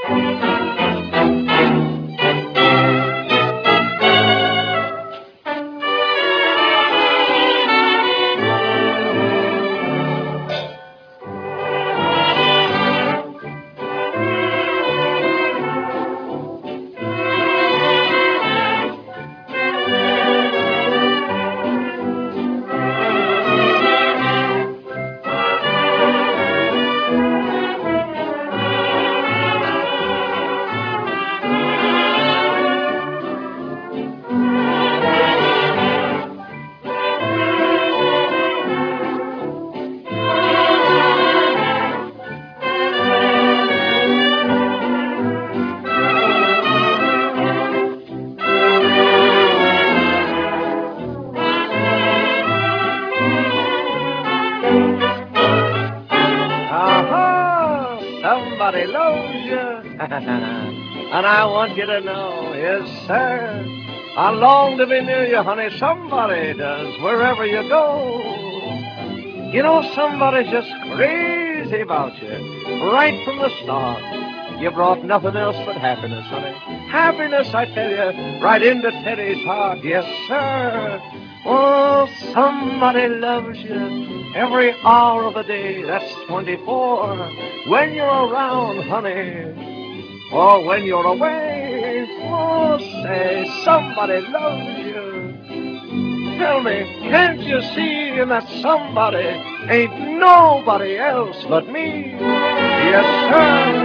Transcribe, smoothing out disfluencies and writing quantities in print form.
Somebody loves you. And I want you to know, yes, sir. I long to be near you, honey. Somebody does, wherever you go. You know, somebody's just crazy about you. Right from the start. You brought nothing else but happiness, honey. Happiness, I tell you, right into Teddy's heart. Yes, sir. Oh, somebody loves you every hour of the day. That's 24. When you're around, honey, or when you're away. Oh, say, somebody loves you. Tell me, can't you see that somebody ain't nobody else but me? Yes, sir.